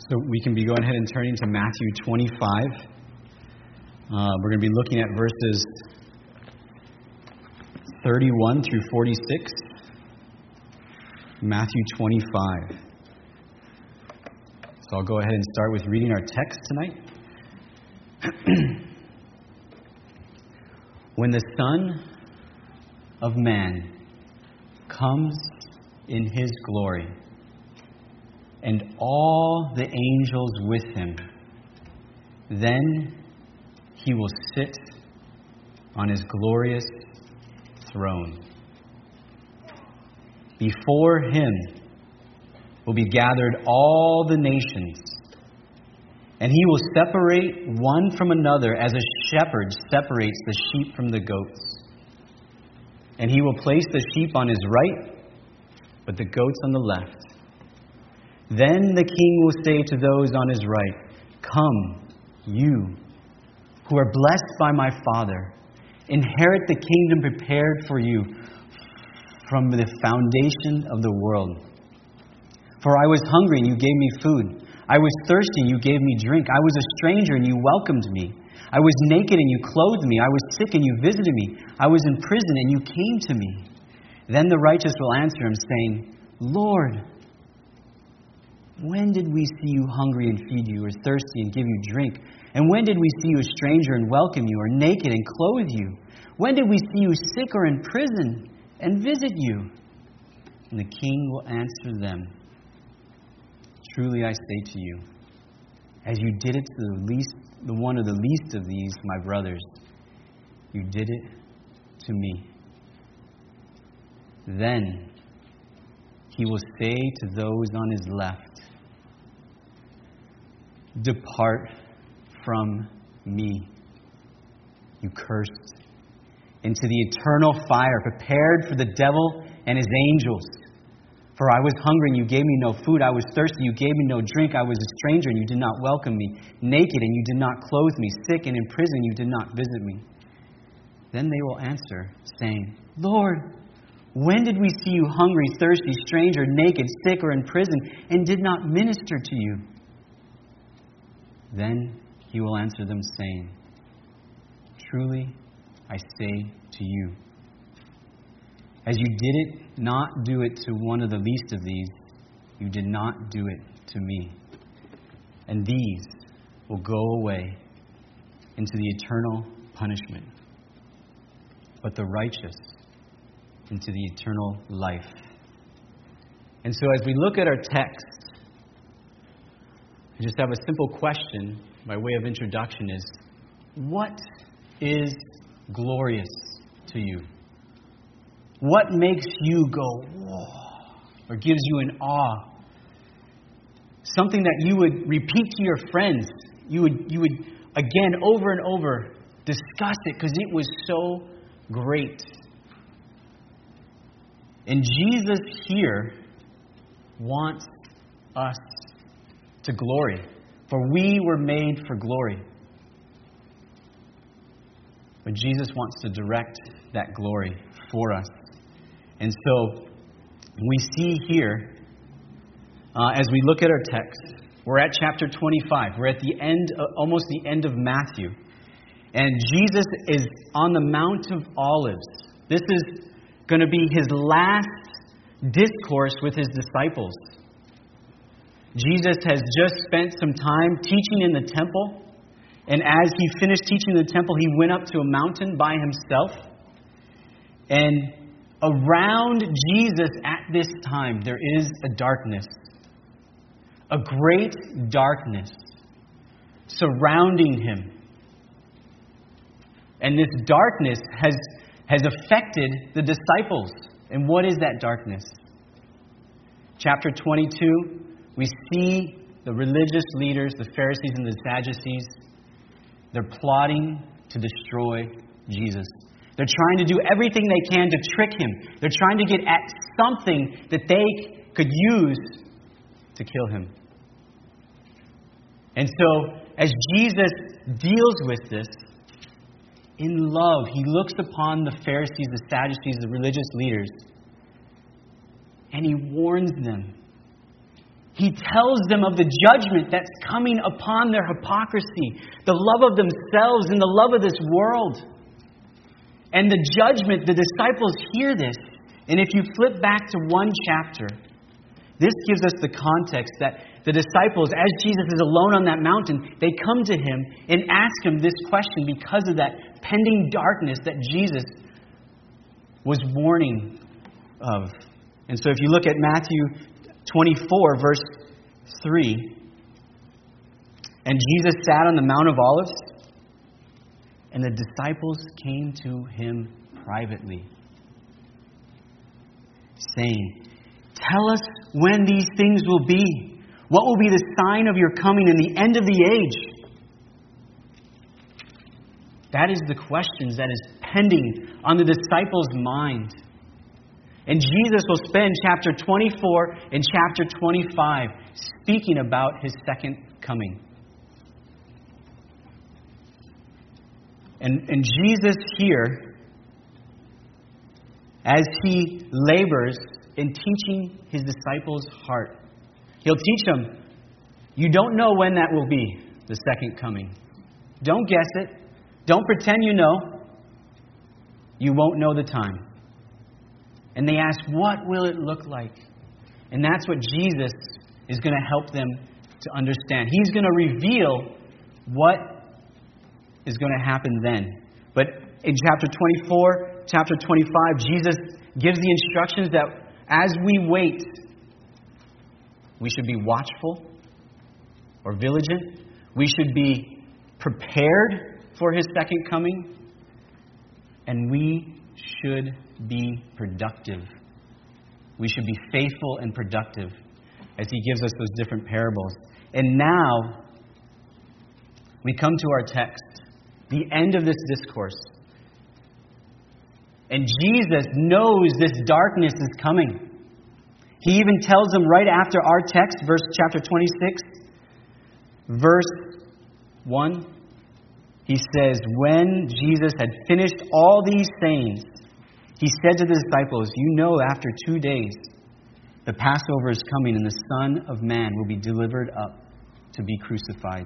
So we can be going ahead and turning to Matthew 25. We're going to be looking at verses 31 through 46. Matthew 25. So I'll go ahead and start with reading our text tonight. When the Son of Man comes in His glory, and all the angels with Him, then He will sit on His glorious throne. Before Him will be gathered all the nations, and He will separate one from another as a shepherd separates the sheep from the goats. And He will place the sheep on His right, but the goats on the left. Then the King will say to those on His right, "Come, you who are blessed by my Father, inherit the kingdom prepared for you from the foundation of the world. For I was hungry and you gave me food. I was thirsty and you gave me drink. I was a stranger and you welcomed me. I was naked and you clothed me. I was sick and you visited me. I was in prison and you came to me." Then the righteous will answer Him, saying, "Lord, when did we see you hungry and feed you, or thirsty and give you drink? And when did we see you a stranger and welcome you, or naked and clothe you? When did we see you sick or in prison and visit you?" And the King will answer them, "Truly I say to you, as you did it to the one of the least of these, my brothers, you did it to me." Then He will say to those on His left, "Depart from me, you cursed, into the eternal fire prepared for the devil and his angels. For I was hungry and you gave me no food. I was thirsty, you gave me no drink. I was a stranger and you did not welcome me. Naked and you did not clothe me. Sick and in prison you did not visit me." Then they will answer, saying, "Lord, when did we see you hungry, thirsty, stranger, naked, sick, or in prison, and did not minister to you?" Then He will answer them, saying, "Truly I say to you, as you did it not do it to one of the least of these, you did not do it to me." And these will go away into the eternal punishment, but the righteous into the eternal life. And so as we look at our text, I just have a simple question by way of introduction is, what is glorious to you? What makes you go, whoa, or gives you an awe? Something that you would repeat to your friends. You would again, over and over, discuss it because it was so great. And Jesus here wants us to glory, for we were made for glory. But Jesus wants to direct that glory for us. And so we see here, as we look at our text, we're at chapter 25. We're at the end, almost the end of Matthew. And Jesus is on the Mount of Olives. This is going to be His last discourse with His disciples. Jesus has just spent some time teaching in the temple. And as He finished teaching in the temple, He went up to a mountain by Himself. And around Jesus at this time, there is a darkness. A great darkness surrounding Him. And this darkness has affected the disciples. And what is that darkness? Chapter 22, we see the religious leaders, the Pharisees and the Sadducees, they're plotting to destroy Jesus. They're trying to do everything they can to trick Him. They're trying to get at something that they could use to kill Him. And so, as Jesus deals with this, in love, He looks upon the Pharisees, the Sadducees, the religious leaders, and He warns them. He tells them of the judgment that's coming upon their hypocrisy, the love of themselves and the love of this world. And the judgment, the disciples hear this. And if you flip back to one chapter, this gives us the context that the disciples, as Jesus is alone on that mountain, they come to him and ask him this question because of that pending darkness that Jesus was warning of. And so if you look at Matthew 24, verse 3, and Jesus sat on the Mount of Olives, and the disciples came to him privately, saying, "Tell us when these things will be. What will be the sign of your coming and the end of the age?" That is the questions that is pending on the disciples' mind. And Jesus will spend chapter 24 and chapter 25 speaking about his second coming. And Jesus here, as he labors in teaching his disciples' heart, he'll teach them, you don't know when that will be, the second coming. Don't guess it. Don't pretend you know. You won't know the time. And they ask, what will it look like? And that's what Jesus is going to help them to understand. He's going to reveal what is going to happen then. But in chapter 24, chapter 25, Jesus gives the instructions that as we wait, we should be watchful or vigilant. We should be prepared for his second coming. And we should be productive. We should be faithful and productive as he gives us those different parables. And now, we come to our text, the end of this discourse. And Jesus knows this darkness is coming. He even tells them right after our text, chapter 26, verse 1, he says, when Jesus had finished all these sayings, he said to the disciples, you know, after 2 days, the Passover is coming and the Son of Man will be delivered up to be crucified.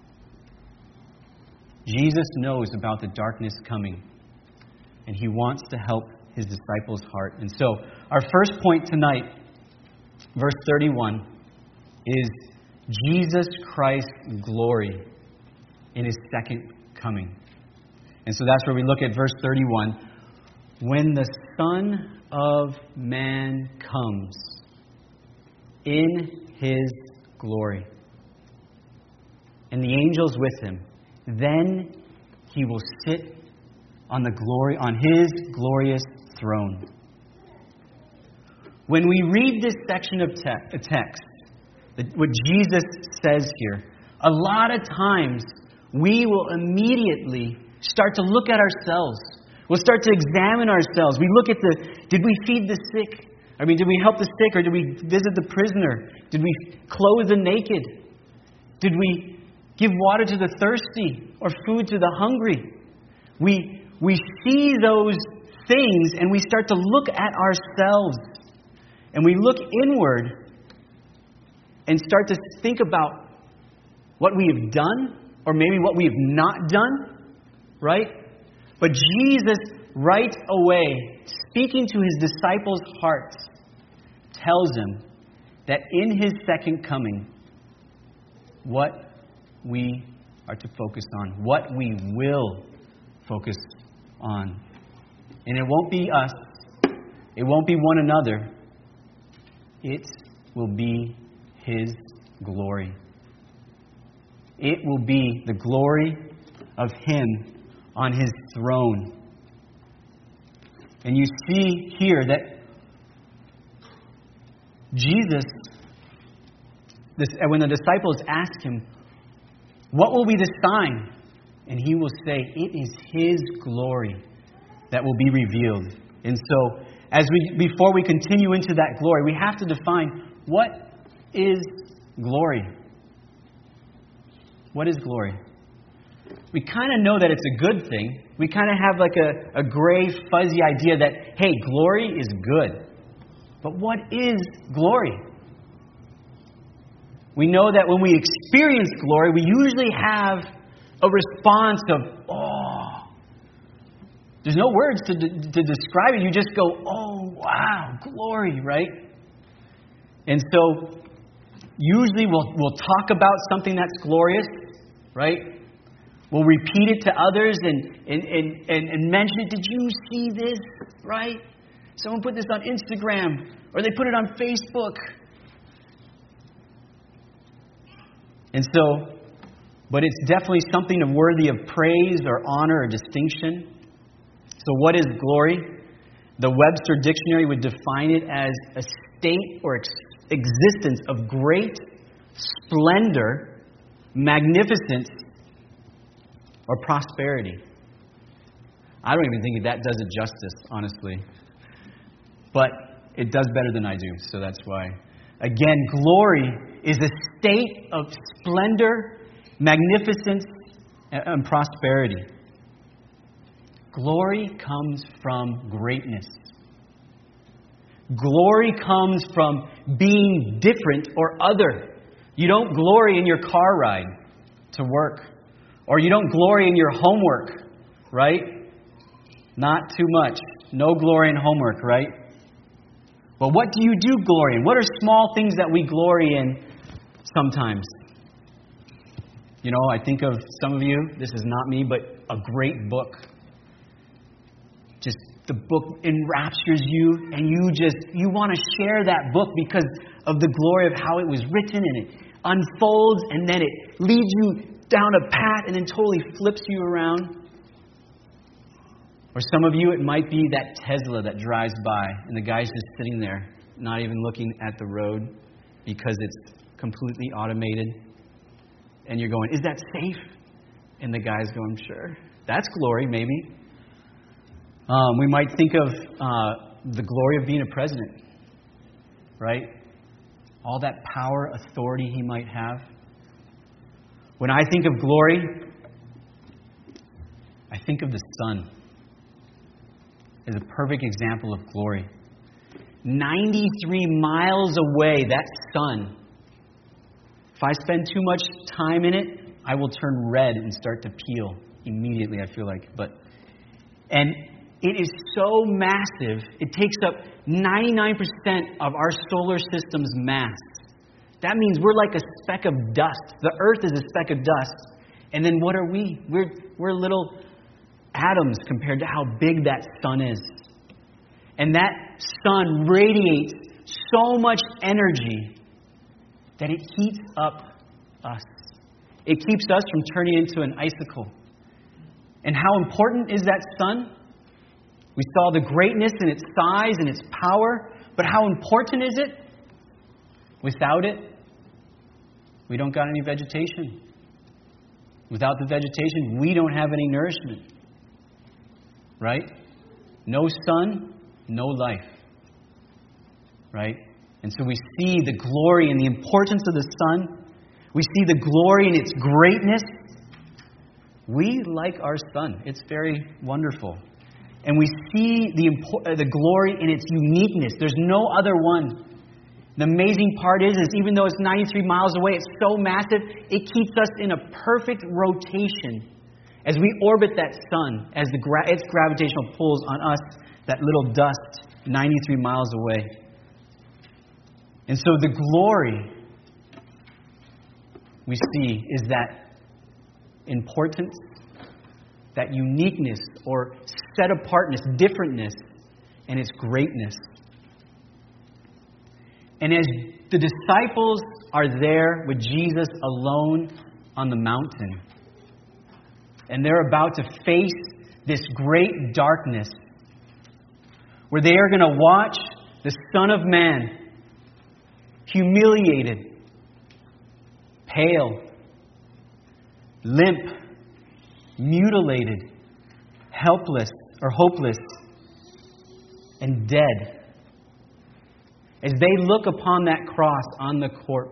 Jesus knows about the darkness coming, and he wants to help his disciples' heart. And so, our first point tonight, verse 31, is Jesus Christ's glory in his second coming. And so that's where we look at verse 31. When the Son of Man comes in his glory, and the angels with him, then he will sit on his glorious throne. When we read this section of text, what Jesus says here, a lot of times we will immediately start to look at ourselves. We'll start to examine ourselves. We look at did we feed the sick? Did we help the sick, or did we visit the prisoner? Did we clothe the naked? Did we give water to the thirsty or food to the hungry? We see those things and we start to look at ourselves. And we look inward and start to think about what we have done or maybe what we have not done, right? But Jesus, right away, speaking to his disciples' hearts, tells them that in his second coming, what we are to focus on, what we will focus on. And it won't be us. It won't be one another. It will be his glory. It will be the glory of him on his throne. And you see here that Jesus, when the disciples ask him, what will be the sign? And he will say, it is his glory that will be revealed. And so, before we continue into that glory, we have to define, what is glory? What is glory? We kind of know that it's a good thing. We kind of have like a gray, fuzzy idea that, hey, glory is good. But what is glory? we know that when we experience glory, we usually have a response of, oh. There's no words to describe it. You just go, oh, wow, glory, right? And so usually we'll talk about something that's glorious, right? We'll repeat it to others and mention it. Did you see this, right? Someone put this on Instagram, or they put it on Facebook. And so, but it's definitely something worthy of praise or honor or distinction. So what is glory? The Webster Dictionary would define it as a state or existence of great splendor, magnificence, or prosperity. I don't even think that does it justice, honestly. But it does better than I do, so that's why. Again, glory is a state of splendor, magnificence, and prosperity. Glory comes from greatness. Glory comes from being different or other. You don't glory in your car ride to work. Or you don't glory in your homework, right? Not too much. No glory in homework, right? But what do you do glory in? What are small things that we glory in sometimes? You know, I think of some of you, this is not me, but a great book. Just the book enraptures you, and you want to share that book because of the glory of how it was written, and it unfolds, and then it leads you down a path and then totally flips you around. Or some of you, it might be that Tesla that drives by and the guy's just sitting there, not even looking at the road because it's completely automated. And you're going, is that safe? And the guy's going, sure. That's glory, maybe. We might think of the glory of being a president, right? All that power, authority he might have. When I think of glory, I think of the sun as a perfect example of glory. 93 miles away, that sun. If I spend too much time in it, I will turn red and start to peel immediately, I feel like. And it is so massive, it takes up 99% of our solar system's mass. That means we're like a speck of dust. The earth is a speck of dust. And then what are we? We're little atoms compared to how big that sun is. And that sun radiates so much energy that it heats up us. It keeps us from turning into an icicle. And how important is that sun? We saw the greatness in its size and its power. But how important is it? Without it, we don't got any vegetation. Without the vegetation, we don't have any nourishment. Right? No sun, no life. Right? And so we see the glory and the importance of the sun. We see the glory in its greatness. We like our sun. It's very wonderful. And we see the glory in its uniqueness. There's no other one. The amazing part is even though it's 93 miles away, it's so massive, it keeps us in a perfect rotation as we orbit that sun, as its gravitational pulls on us, that little dust 93 miles away. And so the glory we see is that importance, that uniqueness or set apartness, differentness, and its greatness. And as the disciples are there with Jesus alone on the mountain, and they're about to face this great darkness, where they are going to watch the Son of Man humiliated, pale, limp, mutilated, helpless or hopeless, and dead. As they look upon that cross on the corpse,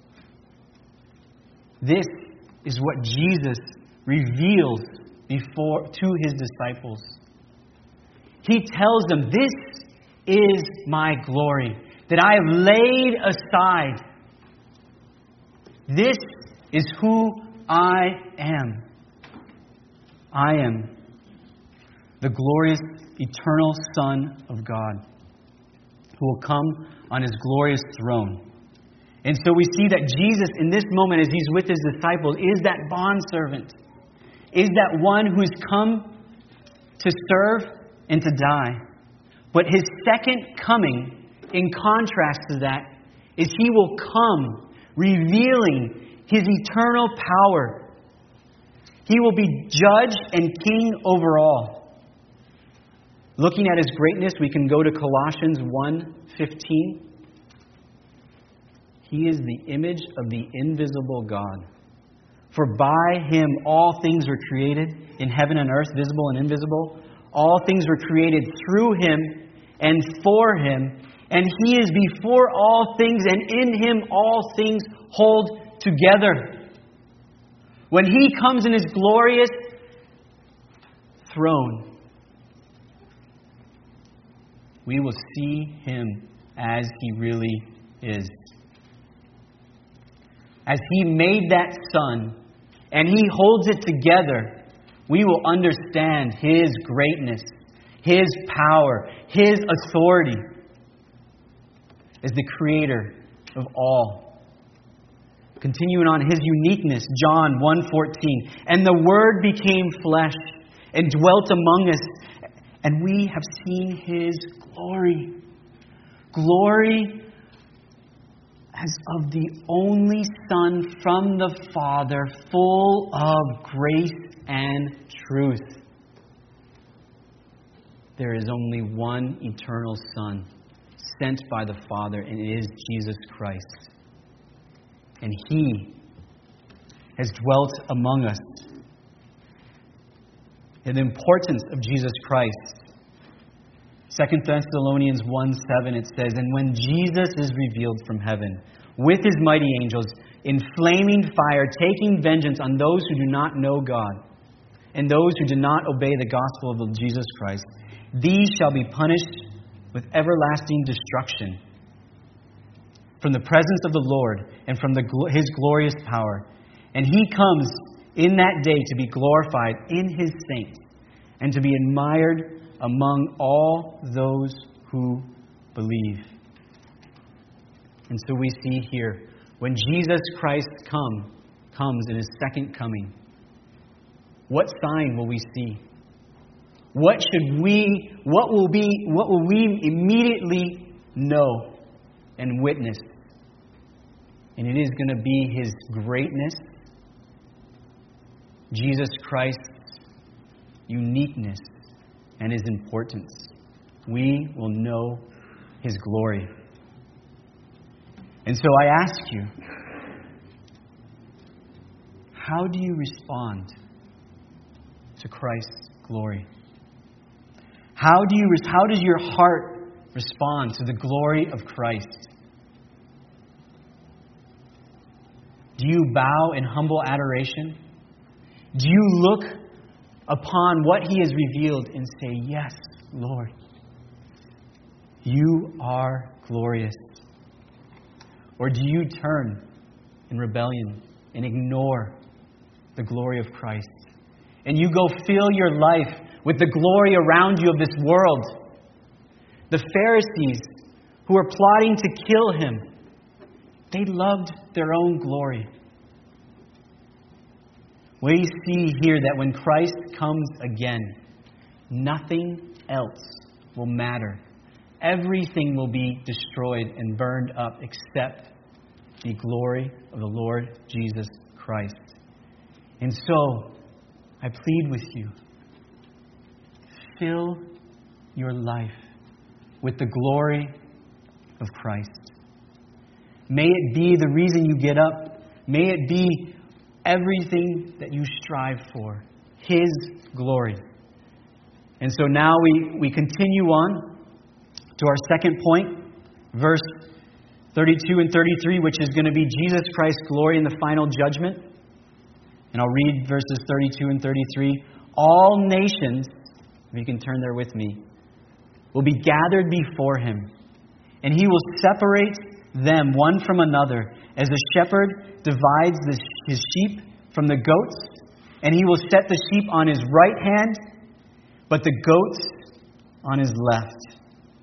this is what Jesus reveals to his disciples. He tells them, this is my glory, that I have laid aside This is who I am. I am the glorious, eternal Son of God who will come on His glorious throne. And so we see that Jesus, in this moment, as He's with His disciples, is that bondservant, is that one who's come to serve and to die. But His second coming, in contrast to that, is He will come revealing His eternal power. He will be judge and king over all. Looking at His greatness, we can go to Colossians 1:15. He is the image of the invisible God. For by Him all things were created, in heaven and earth, visible and invisible. All things were created through Him and for Him. And He is before all things, and in Him all things hold together. When He comes in His glorious throne, we will see Him as He really is. As He made that sun and He holds it together, we will understand His greatness, His power, His authority as the Creator of all. Continuing on, His uniqueness, John 1:14. And the Word became flesh and dwelt among us, and we have seen His glory. Glory as of the only Son from the Father, full of grace and truth. There is only one eternal Son, sent by the Father, and it is Jesus Christ. And He has dwelt among us. And the importance of Jesus Christ. 2 Thessalonians 1:7, it says, And when Jesus is revealed from heaven, with His mighty angels, in flaming fire, taking vengeance on those who do not know God, and those who do not obey the gospel of Jesus Christ, these shall be punished with everlasting destruction from the presence of the Lord and from His glorious power. And He comes in that day to be glorified in His saints and to be admired among all those who believe. And so we see here, when Jesus Christ comes in His second coming, what sign will we see? What will we immediately know and witness? And it is going to be His greatness, Jesus Christ's uniqueness, and His importance. We will know His glory. And so I ask you, how do you respond to Christ's glory? How does your heart respond to the glory of Christ? Do you bow in humble adoration? Do you look upon what He has revealed and say, Yes, Lord, You are glorious? Or do you turn in rebellion and ignore the glory of Christ? And you go fill your life with the glory around you of this world. The Pharisees who were plotting to kill Him, they loved their own glory. We see here that when Christ comes again, nothing else will matter. Everything will be destroyed and burned up except the glory of the Lord Jesus Christ. And so, I plead with you, fill your life with the glory of Christ. May it be the reason you get up. May it be everything that you strive for. His glory. And so now we continue on to our second point, verse 32 and 33, which is going to be Jesus Christ's glory in the final judgment. And I'll read verses 32 and 33. All nations, if you can turn there with me, will be gathered before Him, and He will separate them one from another, as a shepherd divides his sheep from the goats, and he will set the sheep on his right hand, but the goats on his left.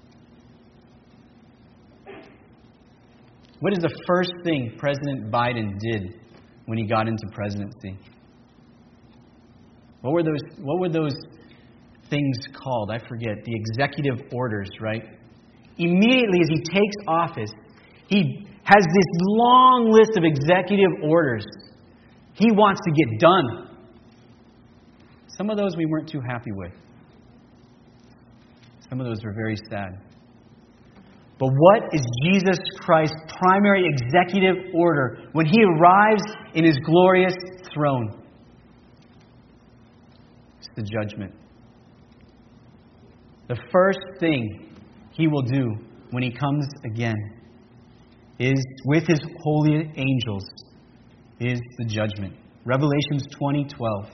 What is the first thing President Biden did when he got into presidency? What were those things called? I forget. The executive orders, right? Immediately as he takes office, he has this long list of executive orders he wants to get done. Some of those we weren't too happy with. Some of those were very sad. But what is Jesus Christ's primary executive order when he arrives in his glorious throne? It's the judgment. The first thing he will do when he comes again is, with his holy angels, is the judgment. Revelations 20:12.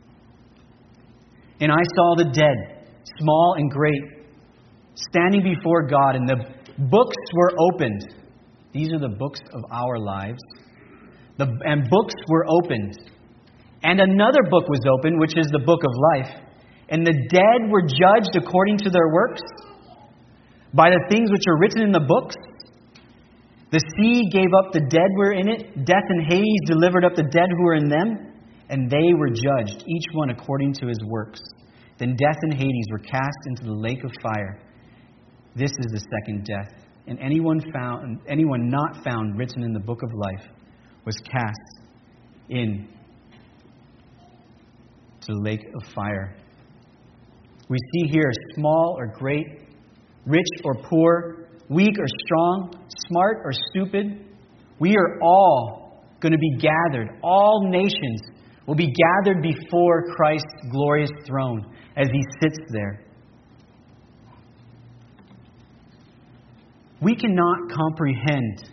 And I saw the dead, small and great, standing before God, and the books were opened. These are the books of our lives. And books were opened. And another book was opened, which is the book of life. And the dead were judged according to their works, by the things which are written in the books. The sea gave up the dead who were in it. Death and Hades delivered up the dead who were in them. And they were judged, each one according to his works. Then death and Hades were cast into the lake of fire. This is the second death. And anyone not found written in the book of life was cast in to the lake of fire. We see here small or great, rich or poor, weak or strong, smart or stupid. We are all going to be gathered. All nations will be gathered before Christ's glorious throne as he sits there. We cannot comprehend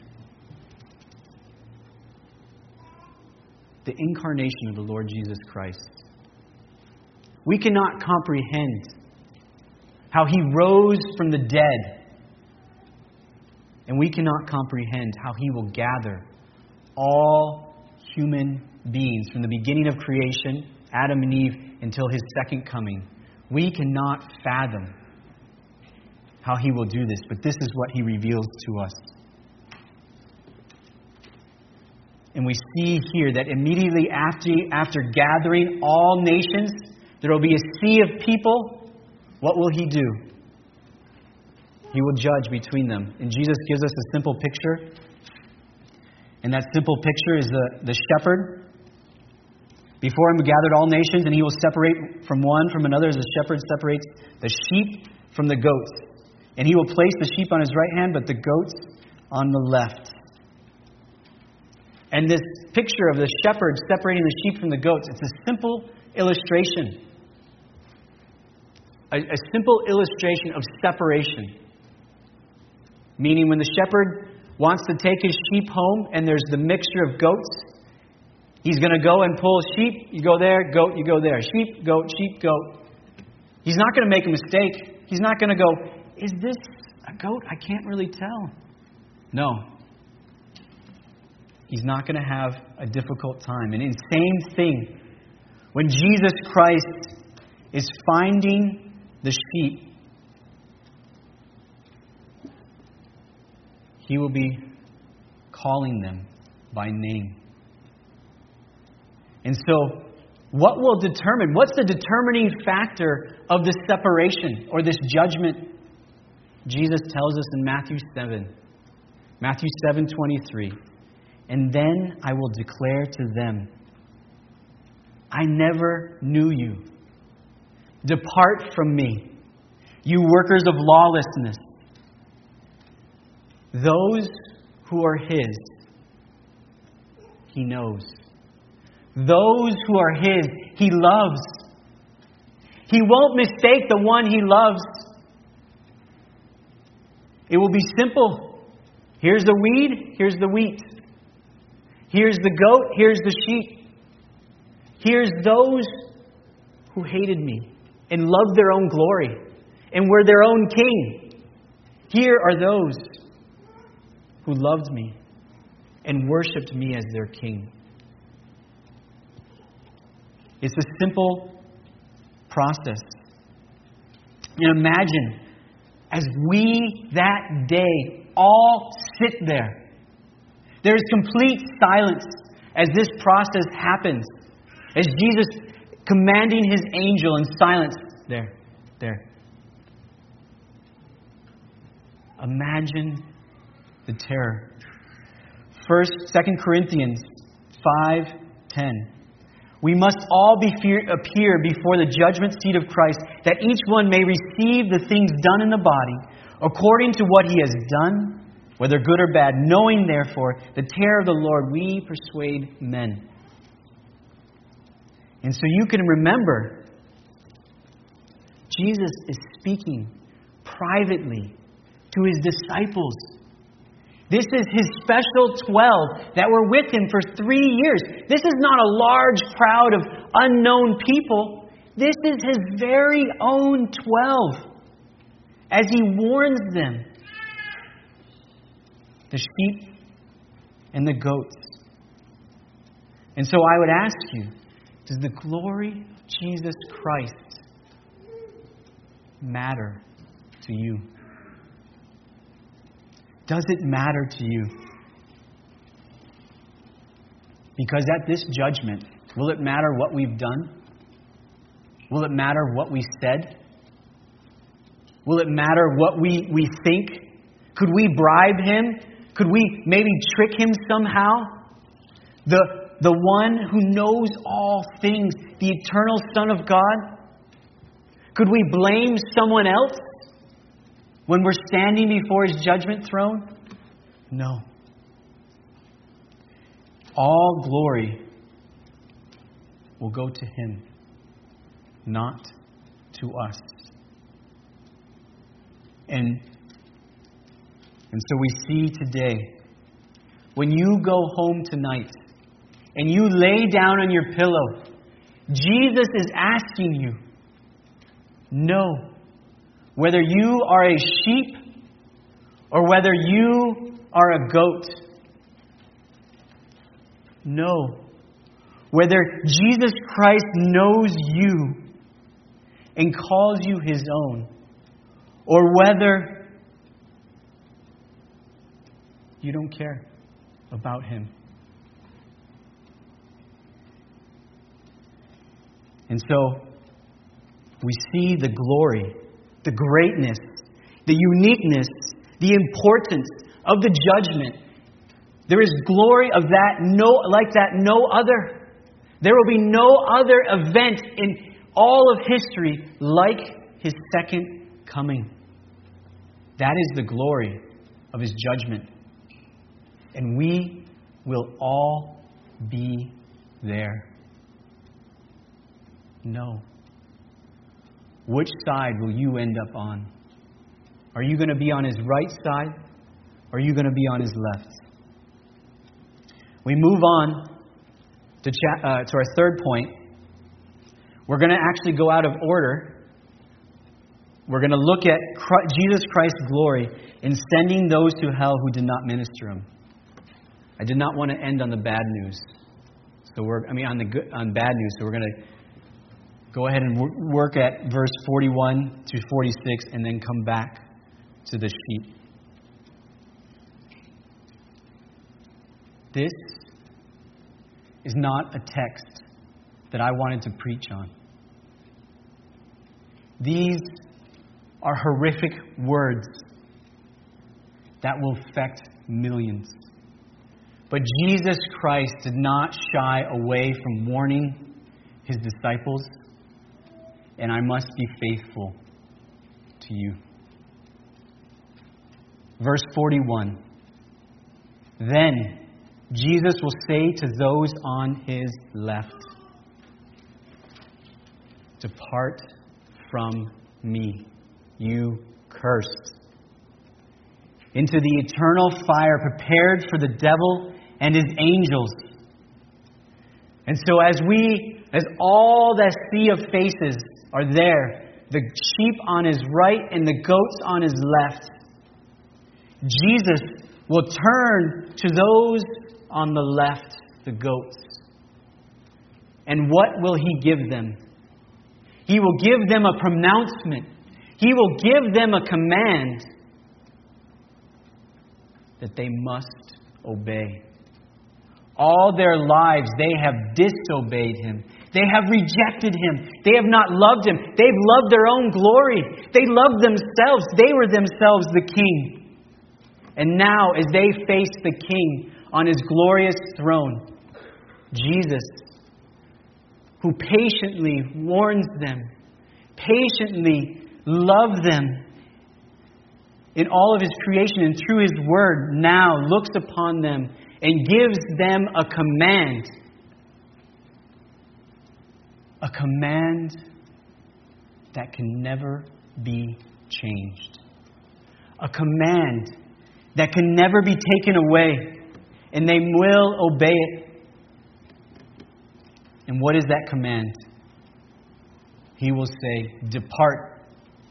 the incarnation of the Lord Jesus Christ. We cannot comprehend how he rose from the dead. And we cannot comprehend how he will gather all human beings from the beginning of creation, Adam and Eve, until his second coming. We cannot fathom how he will do this, but this is what he reveals to us. And we see here that immediately after gathering all nations, there will be a sea of people. What will he do? He will judge between them. And Jesus gives us a simple picture. And that simple picture is the shepherd. Before him gathered all nations, and he will separate from one from another as a shepherd separates the sheep from the goats. And he will place the sheep on his right hand, but the goats on the left. And this picture of the shepherd separating the sheep from the goats, it's a simple illustration. A simple illustration of separation. Meaning when the shepherd wants to take his sheep home and there's the mixture of goats, he's going to go and pull sheep, you go there, goat, you go there. Sheep, goat, He's not going to make a mistake. He's not going to go, is this a goat? I can't really tell. No. He's not going to have a difficult time. And same thing, when Jesus Christ is finding the sheep, he will be calling them by name. And so, what's the determining factor of this separation or this judgment? Jesus tells us in Matthew 7:23. And then I will declare to them, I never knew you. Depart from me, you workers of lawlessness. Those who are his, he knows. Those who are his, he loves. He won't mistake the one he loves. It will be simple. Here's the weed, here's the wheat. Here's the goat, here's the sheep. Here's those who hated me and loved their own glory and were their own king. Here are those who loved me and worshipped me as their king. It's a simple process. And imagine, as we that day all sit there, there is complete silence as this process happens. As Jesus commanding His angel in silence, there. Imagine the terror. 2 Corinthians 5:10. We must all appear before the judgment seat of Christ, that each one may receive the things done in the body, according to what he has done, whether good or bad, knowing therefore the terror of the Lord, we persuade men. And so you can remember, Jesus is speaking privately to His disciples. This is His special 12 that were with Him for 3 years. This is not a large crowd of unknown people. This is His very own 12. As He warns them, the sheep and the goats. And so I would ask you, does the glory of Jesus Christ matter to you? Does it matter to you? Because at this judgment, will it matter what we've done? Will it matter what we said? Will it matter what we think? Could we bribe Him? Could we maybe trick Him somehow? The one who knows all things, the eternal Son of God? Could we blame someone else when we're standing before His judgment throne? No. All glory will go to Him, not to us. And so we see today, when you go home tonight and you lay down on your pillow, Jesus is asking you, know whether you are a sheep or whether you are a goat. Know whether Jesus Christ knows you and calls you His own, or whether you don't care about Him. And so we see the glory, the greatness, the uniqueness, the importance of the judgment. There is glory of that no other. There will be no other event in all of history like His second coming. That is the glory of His judgment. And we will all be there. No. Which side will you end up on? Are you going to be on His right side? Or are you going to be on His left? We move on to our third point. We're going to actually go out of order. We're going to look at Jesus Christ's glory in sending those to hell who did not minister Him. I did not want to end on the bad news. On bad news. So we're going to go ahead and work at verse 41 to 46 and then come back to the sheep. This is not a text that I wanted to preach on. These are horrific words that will affect millions. But Jesus Christ did not shy away from warning His disciples, and I must be faithful to you. Verse 41. Then Jesus will say to those on His left, depart from me, you cursed, into the eternal fire prepared for the devil and his angels. And so as all that sea of faces are there, the sheep on His right and the goats on His left, Jesus will turn to those on the left the goats. And what will He give them? He will give them a pronouncement. He will give them a command that they must obey. All their lives they have disobeyed Him. They have rejected Him. They have not loved Him. They've loved their own glory. They loved themselves. They were themselves the king. And now, as they face the King on His glorious throne, Jesus, who patiently warns them, patiently loves them in all of His creation and through His Word, now looks upon them and gives them a command. A command that can never be changed. A command that can never be taken away. And they will obey it. And what is that command? He will say, "Depart.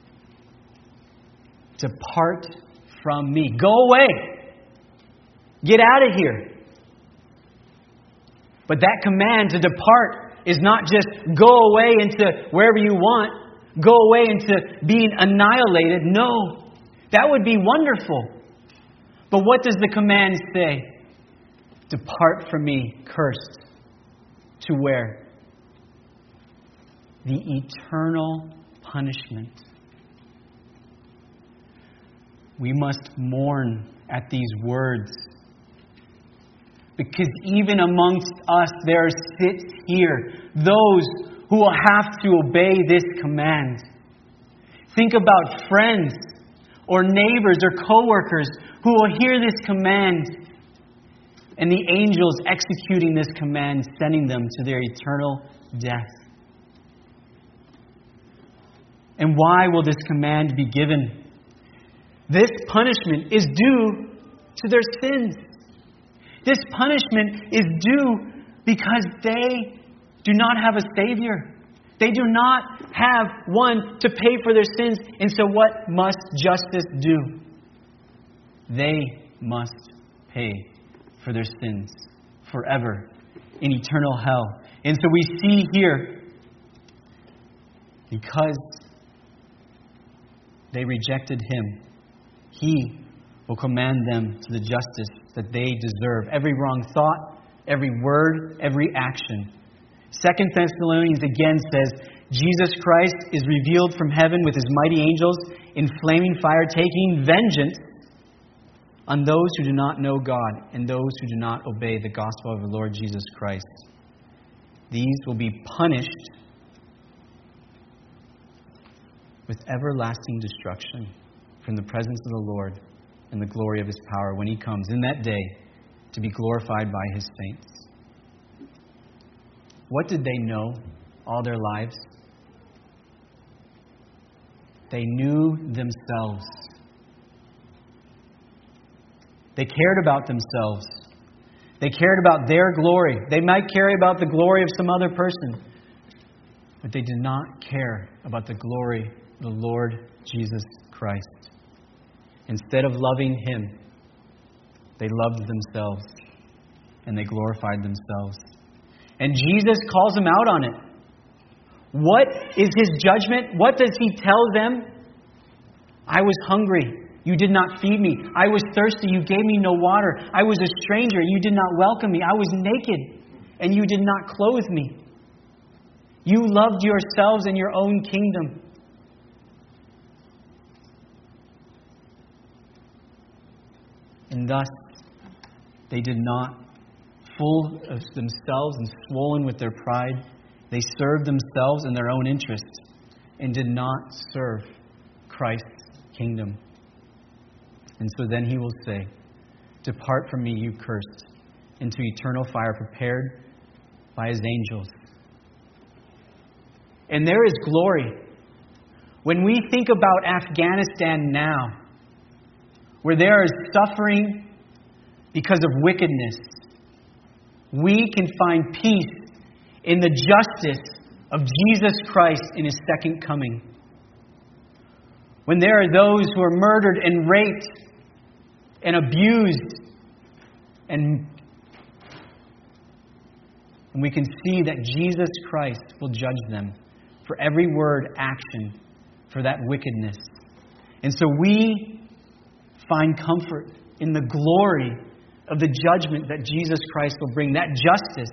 Depart from me. Go away. Get out of here." But that command to depart is not just go away into wherever you want, go away into being annihilated. No, that would be wonderful. But what does the command say? Depart from me, cursed. To where? The eternal punishment. We must mourn at these words. Because even amongst us there sits here those who will have to obey this command. Think about friends or neighbors or co-workers who will hear this command and the angels executing this command, sending them to their eternal death. And why will this command be given? This punishment is due to their sins. This punishment is due because they do not have a Savior. They do not have one to pay for their sins. And so what must justice do? They must pay for their sins forever in eternal hell. And so we see here, because they rejected Him, He will command them to the justice that they deserve. Every wrong thought, every word, every action. 2 Thessalonians again says, Jesus Christ is revealed from heaven with His mighty angels in flaming fire, taking vengeance on those who do not know God and those who do not obey the gospel of the Lord Jesus Christ. These will be punished with everlasting destruction from the presence of the Lord and the glory of His power when He comes in that day to be glorified by His saints. What did they know all their lives? They knew themselves. They cared about themselves. They cared about their glory. They might care about the glory of some other person, but they did not care about the glory of the Lord Jesus Christ. Instead of loving Him, they loved themselves and they glorified themselves. And Jesus calls them out on it. What is His judgment? What does He tell them? I was hungry. You did not feed me. I was thirsty. You gave me no water. I was a stranger. You did not welcome me. I was naked, and you did not clothe me. You loved yourselves and your own kingdom. And thus, they did not, full of themselves and swollen with their pride, they served themselves and their own interests and did not serve Christ's kingdom. And so then He will say, "Depart from me, you cursed, into eternal fire prepared by His angels." And there is glory. When we think about Afghanistan now, where there is suffering because of wickedness, we can find peace in the justice of Jesus Christ in His second coming. When there are those who are murdered and raped and abused and And we can see that Jesus Christ will judge them for every word, action, for that wickedness. And so we find comfort in the glory of the judgment that Jesus Christ will bring, that justice.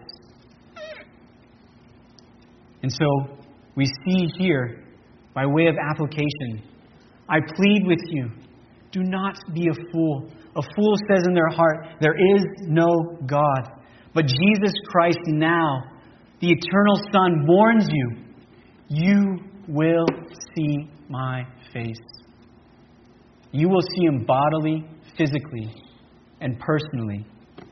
And so we see here, by way of application, I plead with you, do not be a fool. A fool says in their heart, there is no God. But Jesus Christ now, the eternal Son, warns you, you will see my face. You will see Him bodily, physically, and personally.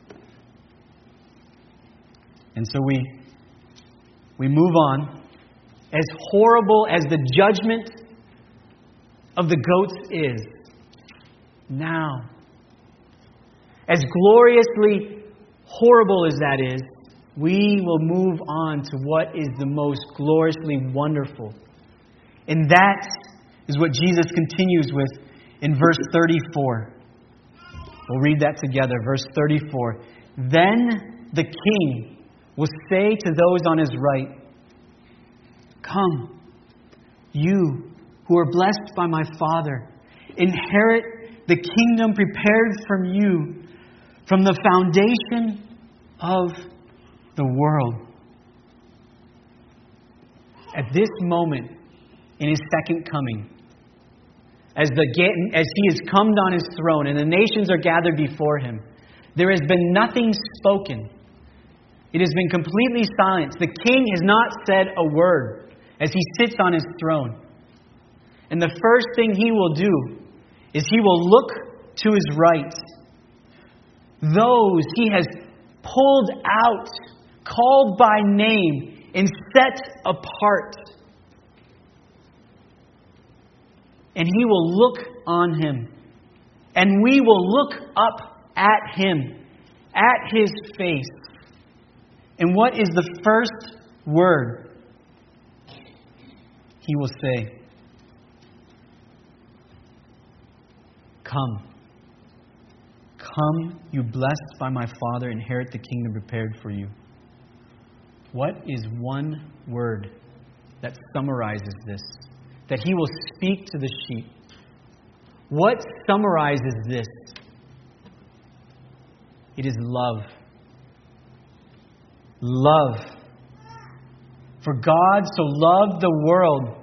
And so we move on. As horrible as the judgment of the goats is, now, as gloriously horrible as that is, we will move on to what is the most gloriously wonderful. And that is what Jesus continues with in verse 34. We'll read that together. Verse 34. Then the King will say to those on His right, come, you who are blessed by my Father, inherit the kingdom prepared from you from the foundation of the world. At this moment in His second coming, as He has come on His throne and the nations are gathered before Him, there has been nothing spoken. It has been completely silent. The King has not said a word as He sits on His throne. And the first thing He will do is He will look to His right. Those He has pulled out, called by name, and set apart. And He will look on Him. And we will look up at Him, at His face. And what is the first word He will say? Come. Come, you blessed by my Father, inherit the kingdom prepared for you. What is one word that summarizes this? That He will speak to the sheep. What summarizes this? It is love. Love. For God so loved the world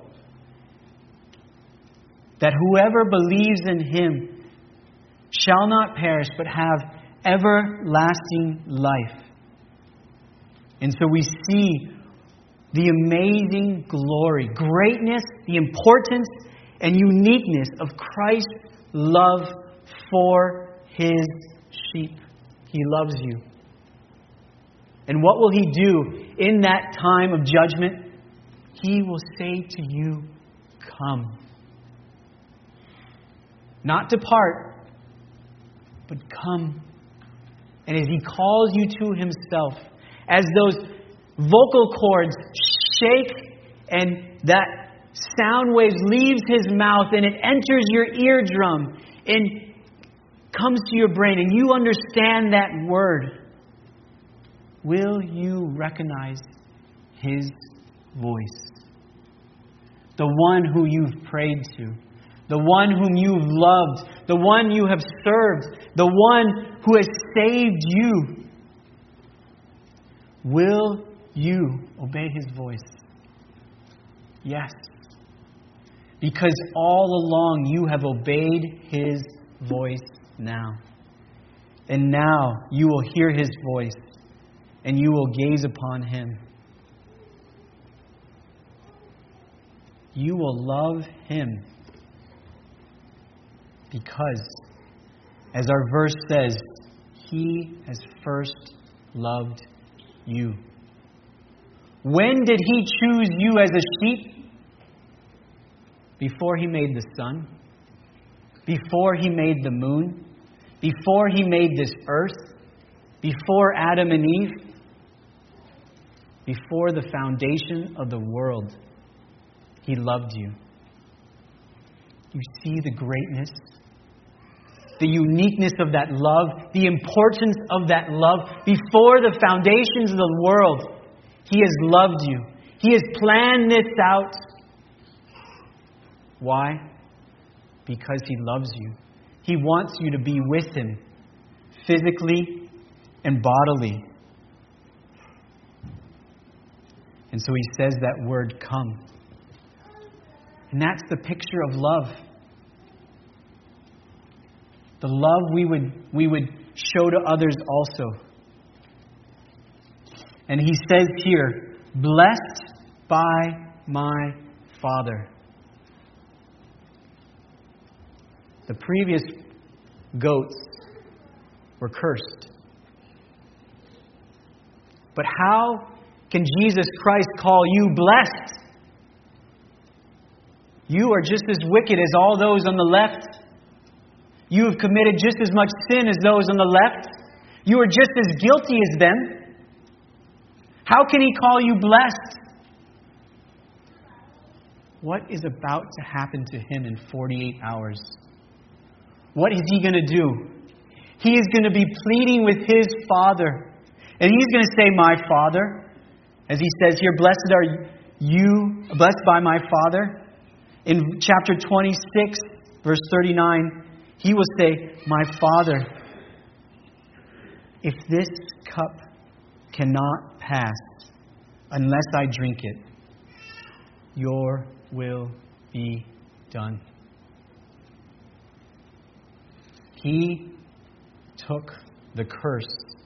that whoever believes in Him shall not perish but have everlasting life. And so we see the amazing glory, greatness, the importance, and uniqueness of Christ's love for His sheep. He loves you. And what will He do in that time of judgment? He will say to you, come. Not depart, but come. And as He calls you to Himself, as those vocal cords shake and that sound wave leaves His mouth and it enters your eardrum and comes to your brain and you understand that word, will you recognize His voice? The one who you've prayed to, the one whom you've loved, the one you have served, the one who has saved you. Will you obey His voice? Yes. Because all along you have obeyed His voice now. And now you will hear His voice and you will gaze upon Him. You will love Him because, as our verse says, He has first loved you. When did He choose you as a sheep? Before He made the sun? Before He made the moon? Before He made this earth? Before Adam and Eve? Before the foundation of the world, He loved you. You see the greatness, the uniqueness of that love, the importance of that love. Before the foundations of the world, He has loved you. He has planned this out. Why? Because He loves you. He wants you to be with Him, physically and bodily. And so He says that word, come. And that's the picture of love. The love we would show to others also. And He says here, blessed by my Father. The previous goats were cursed. But how can Jesus Christ call you blessed? You are just as wicked as all those on the left. You have committed just as much sin as those on the left. You are just as guilty as them. How can He call you blessed? What is about to happen to Him in 48 hours? What is He going to do? He is going to be pleading with His Father. And He's going to say, my Father. As He says here, blessed are you, blessed by my Father. In chapter 26, verse 39, He will say, my Father, if this cup cannot pass unless I drink it, your will be done. He took the curse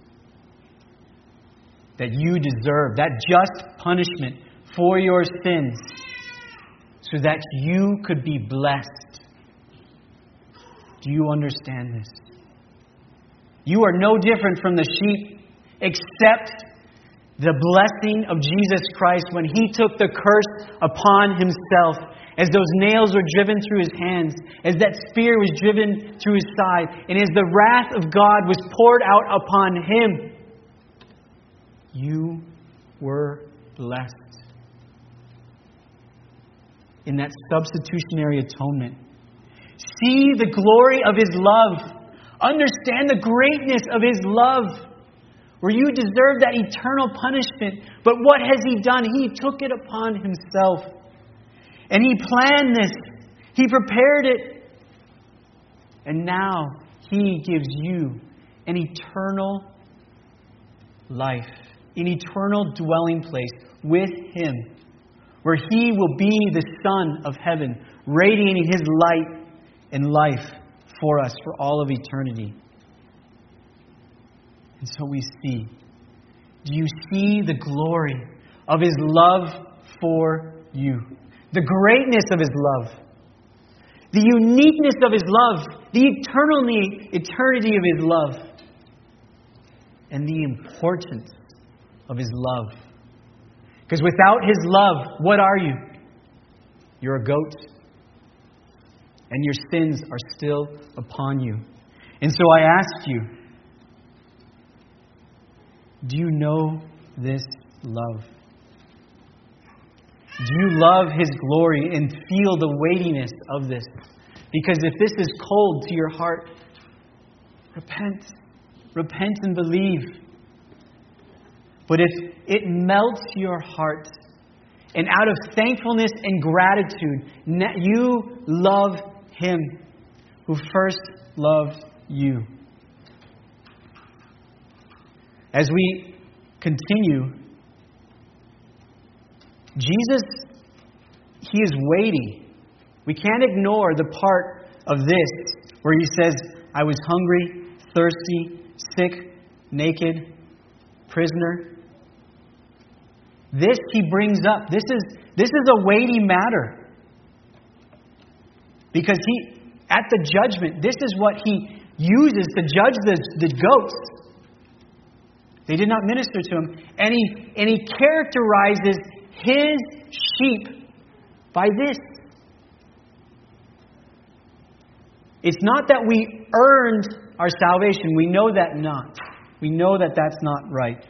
that you deserve, that just punishment for your sins, so that you could be blessed. Do you understand this? You are no different from the sheep, except the blessing of Jesus Christ when He took the curse upon Himself. As those nails were driven through His hands, as that spear was driven through His side, and as the wrath of God was poured out upon Him, you were blessed. In that substitutionary atonement, see the glory of His love. Understand the greatness of His love. Where you deserve that eternal punishment. But what has He done? He took it upon Himself. And He planned this. He prepared it. And now He gives you an eternal life. An eternal dwelling place with Him. Where He will be the Son of heaven. Radiating His light and life for us for all of eternity. And so we see. Do you see the glory of His love for you? The greatness of His love. The uniqueness of His love. The eternity of His love. And the importance of His love. Because without His love, what are you? You're a goat. And your sins are still upon you. And so I ask you, do you know this love? Do you love His glory and feel the weightiness of this? Because if this is cold to your heart, repent. Repent and believe. But if it melts your heart, and out of thankfulness and gratitude, you love Him who first loved you. As we continue, Jesus, He is weighty. We can't ignore the part of this where He says, I was hungry, thirsty, sick, naked, prisoner. This He brings up. This is a weighty matter. Because at the judgment, this is what He uses to judge the goats. They did not minister to Him. And He characterizes His sheep by this. It's not that we earned our salvation. We know that not. We know that that's not right.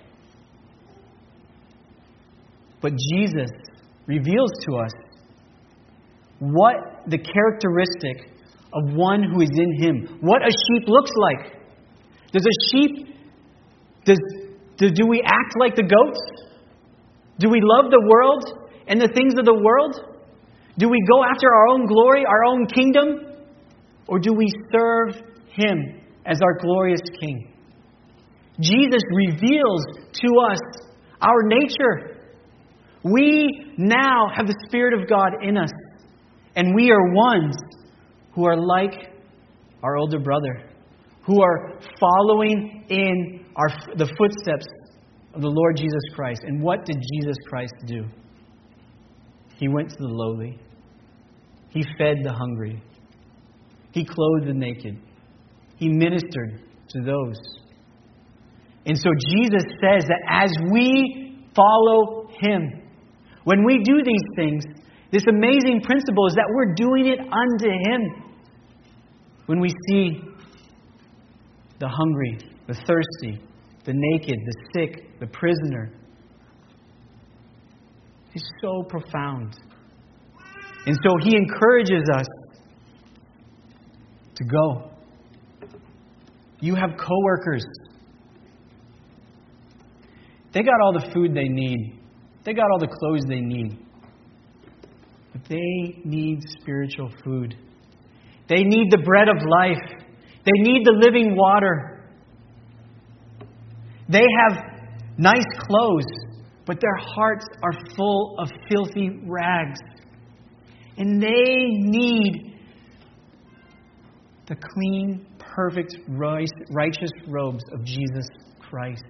But Jesus reveals to us what the characteristic of one who is in Him, what a sheep looks like. Do we act like the goats? Do we love the world and the things of the world? Do we go after our own glory, our own kingdom? Or do we serve Him as our glorious King? Jesus reveals to us our nature. We now have the Spirit of God in us. And we are ones who are like our older brother, who are following in the footsteps of the Lord Jesus Christ. And what did Jesus Christ do? He went to the lowly. He fed the hungry. He clothed the naked. He ministered to those. And so Jesus says that as we follow Him, when we do these things, this amazing principle is that we're doing it unto Him. When we see the hungry, the thirsty, the naked, the sick, the prisoner, it's so profound. And so He encourages us to go. You have coworkers. They got all the food they need. They got all the clothes they need. But they need spiritual food. They need the bread of life. They need the living water. They have nice clothes, but their hearts are full of filthy rags. And they need the clean, perfect, righteous robes of Jesus Christ.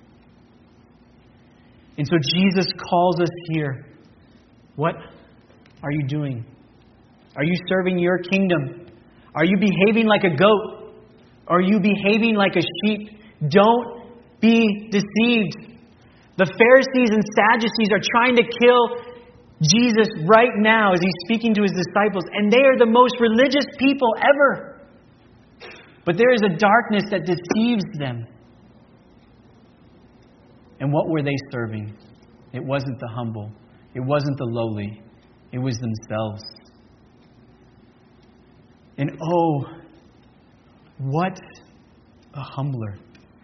And so Jesus calls us here. What are you doing? Are you serving your kingdom? Are you behaving like a goat? Are you behaving like a sheep? Don't be deceived. The Pharisees and Sadducees are trying to kill Jesus right now as He's speaking to His disciples. And they are the most religious people ever. But there is a darkness that deceives them. And what were they serving? It wasn't the humble. It wasn't the lowly. It was themselves. And oh, what a humbler.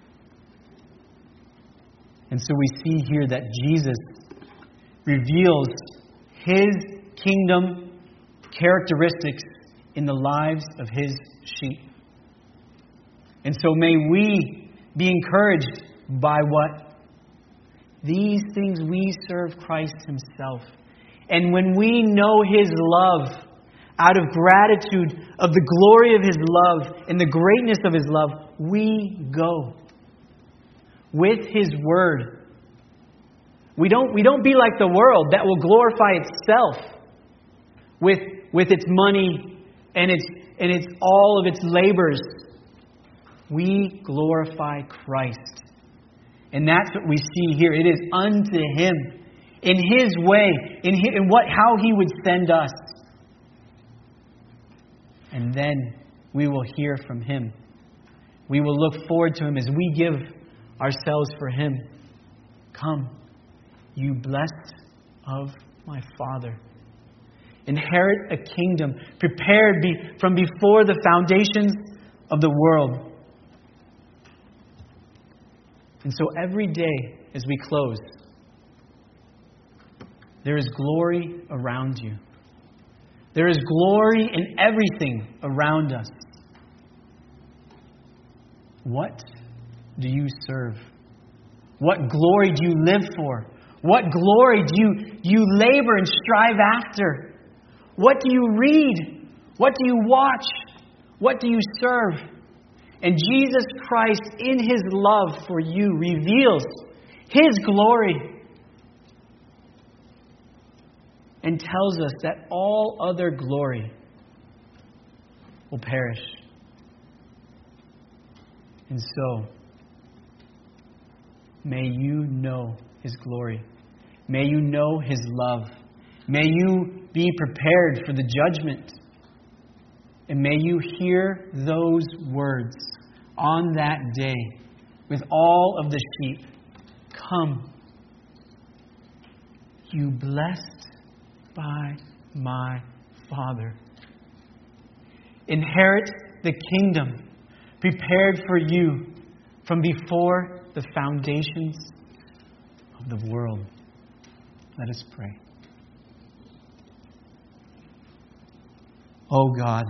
And so we see here that Jesus reveals His kingdom characteristics in the lives of His sheep. And so may we be encouraged by what? These things we serve Christ Himself. And when we know His love, out of gratitude of the glory of His love and the greatness of His love, we go with His Word. We don't be like the world that will glorify itself with its money and its all of its labors. We glorify Christ. And that's what we see here. It is unto Him, in His way, in how He would send us. And then we will hear from Him. We will look forward to Him as we give ourselves for Him. Come, you blessed of my Father. Inherit a kingdom prepared from before the foundations of the world. And so every day as we close, there is glory around you. There is glory in everything around us. What do you serve? What glory do you live for? What glory do you labor and strive after? What do you read? What do you watch? What do you serve? And Jesus Christ, in His love for you, reveals His glory and tells us that all other glory will perish. And so, may you know His glory. May you know His love. May you be prepared for the judgment. And may you hear those words on that day with all of the sheep. Come, you blessed by my Father. Inherit the kingdom prepared for you from before the foundations of the world. Let us pray. Oh God,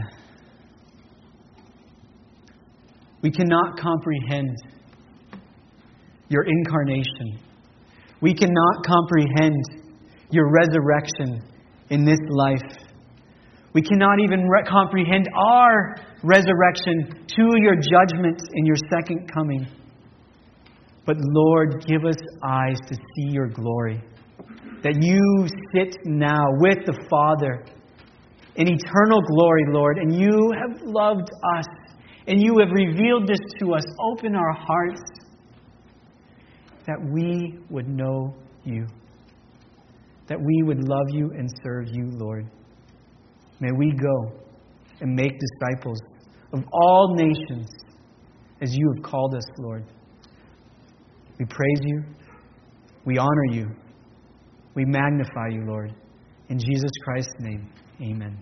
we cannot comprehend your incarnation. We cannot comprehend your resurrection in this life. We cannot even comprehend our resurrection to your judgment in your second coming. But Lord, give us eyes to see your glory. That you sit now with the Father in eternal glory, Lord, and you have loved us, and you have revealed this to us. Open our hearts that we would know you, that we would love you and serve you, Lord. May we go and make disciples of all nations as you have called us, Lord. We praise you. We honor you. We magnify you, Lord. In Jesus Christ's name, amen.